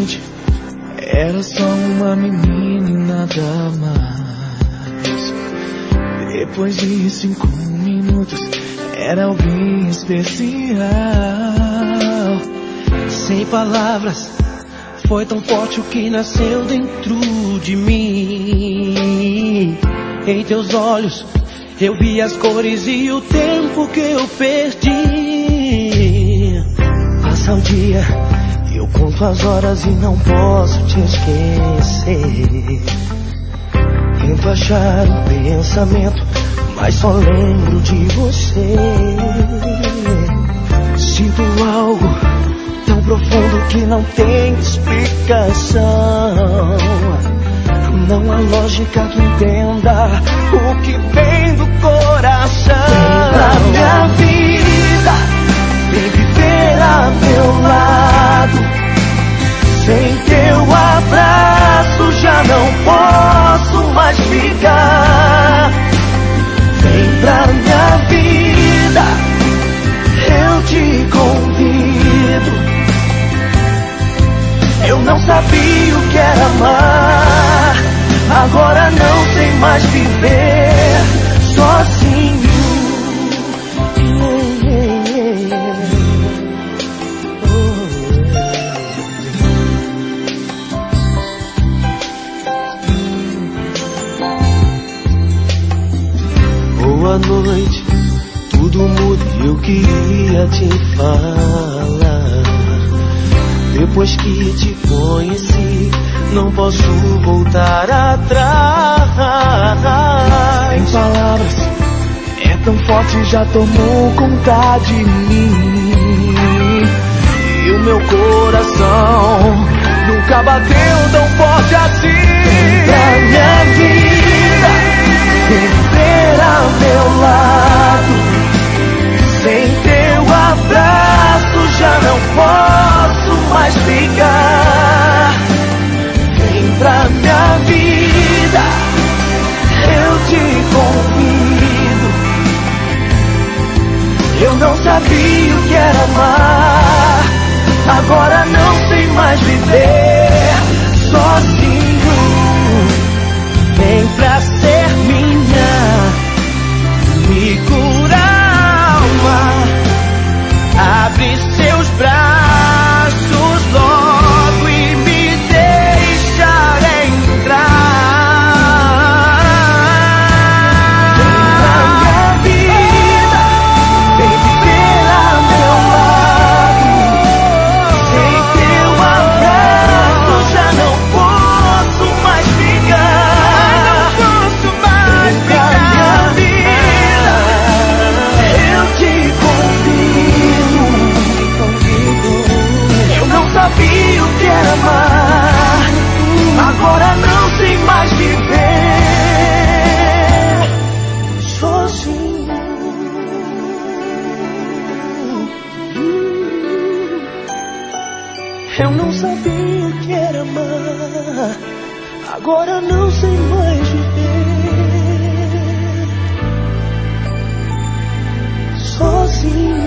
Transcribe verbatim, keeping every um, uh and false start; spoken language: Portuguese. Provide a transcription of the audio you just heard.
noite era só uma menina e nada mais. Depois de cinco minutos era alguém especial. Sem palavras, foi tão forte o que nasceu dentro de mim. Em teus olhos eu vi as cores e o tempo que eu perdi. Passa o dia, eu conto as horas e não posso te esquecer. Tento achar um pensamento, mas só lembro de você. Sinto algo tão profundo que não tem explicação. Não há lógica que entenda o que vem do coração. Vem pra minha vida, vem viver a meu lado. Sem teu abraço já não posso mais ficar. Vem pra minha vida, eu te convido. Eu não sabia o que era amar, agora não sei mais viver sozinho. Boa noite, tudo muda e eu queria te falar. Depois que te conheci, não posso voltar atrás. Sem palavras, é tão forte, já tomou conta de mim. E o meu coração nunca bateu tão forte assim. Vem pra minha vida, vem viver ao meu lado. Sem teu abraço já não posso mais ficar. Vem pra minha vida, eu te convido. Eu não sabia o que era amar, agora não sei mais viver sozinho. Vem pra ser minha, me cura a alma. Abre seus braços logo e me deixa entrar. Vem pra minha vida, vem viver ao meu lado. Sem teu abraço já não posso mais ficar. Não posso mais ficar. Vem pra minha vida, eu te convido. Eu não sabia o que era amar, agora não sei mais viver sozinho. Eu não sabia o que era amar, agora não sei mais viver sozinho.